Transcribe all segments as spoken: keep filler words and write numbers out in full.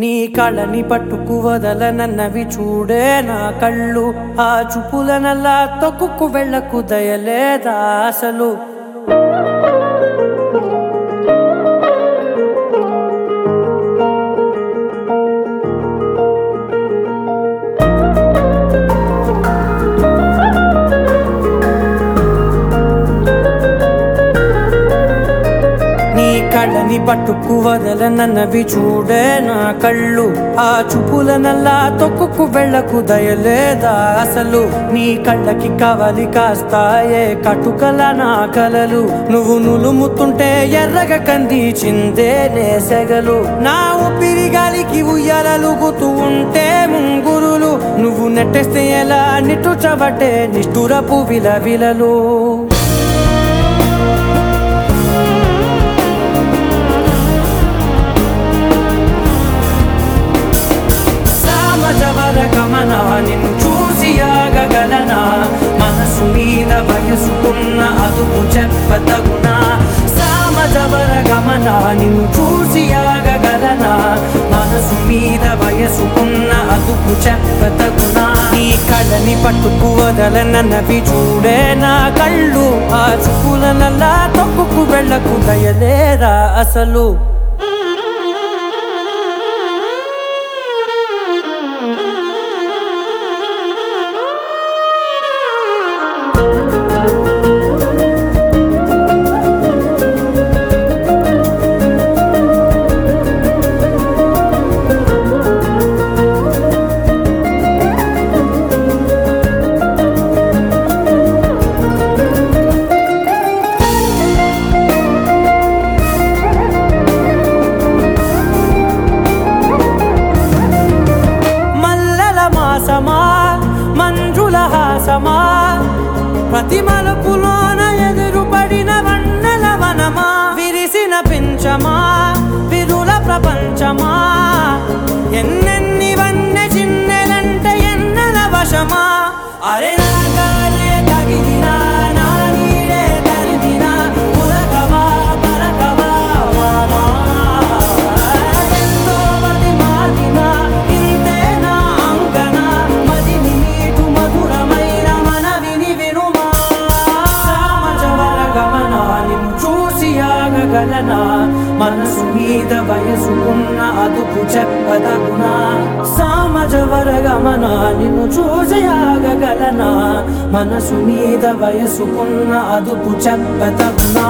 నీ కళ్ళని పట్టుకు వదలనన్నవి చూడే నా కళ్ళు, ఆ చూపులనల్లా తొక్కుకు వెళ్ళకు దయలేదా అసలు. కళ్ళని పట్టుకు వదలనన్నవి చూడే నా కళ్ళు, ఆ చూపులనల్లా తొక్కుకు వెళ్ళకు దయలేదా అసలు. నీ కళ్ళకి కవలి కాస్తాయే కటుకల నా కలలు, నువ్వు నులుముతుంటే ఎర్రగ కంది చిందే నేసెగలు. నా ఊపిరి గాలికి ఉయ్యాలలుగుతూ ఉంటే ముంగురులు, నువ్వు నెట్టేస్తే ఎలా నిట్టుచబట్టే నిష్ఠురపు విలవిలలు. గమనా నిన్ను చూసి ఆగగలనా, మనసు మీద వయసుకున్న అదుపు చెప్పతగునా. సామజవర గమనా నిన్ను చూసి ఆగగలనా, మనసు మీద వయసుకున్న అదుపు చెప్పతగునా. నీ కళ్ళని పట్టుకు వదలనన్నవి చూడే నా కళ్ళు, ఆ చూపులనల్లా తొక్కుకు వెళ్ళకు దయలేదా అసలు. మంజుల హాసమా ప్రతి మలుపులోన ఎదురుపడిన వన్నెల వనమా, విరిసిన పించమా విరుల ప్రపంచమా, ఎన్నెన్ని వన్నె చిన్నెలంటే ఎన్నెల వశమా. అరే నాగాలే తగిలినా నా నీడే తరిమినా, ఉలకవా పలకవా వామా, ఎంతో మది మాటినా ఇంతే నా అంగన, మదిని నీటు మధురమైన మనవిని వినుమా. సామజవర గమనా నిన్ను చూసి ఆగగలనా, మనసు మీద వయసుకున్న అదుపు చెప్పదగునా. సామజవర గమనా నిన్ను చూసి ఆగగలనా, మనసు మీద వయసుకున్న అదుపు చెప్పదగునా.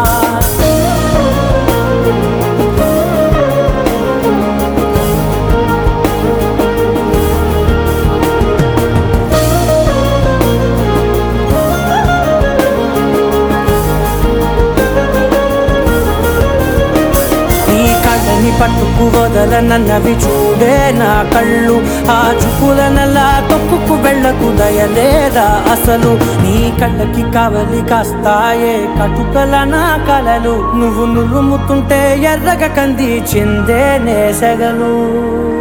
పట్టుకు వదలనన్నవి చూడే నా కళ్ళు, ఆ చూపులనల్లా తొక్కుకు వెళ్ళకు దయలేదా అసలు. నీ కళ్ళకి కవలి కాస్తాయే కటుకల నా కలలు, నువ్వు నులుముతుంటే ఎర్రగ కంది చిందే నేసెగలు.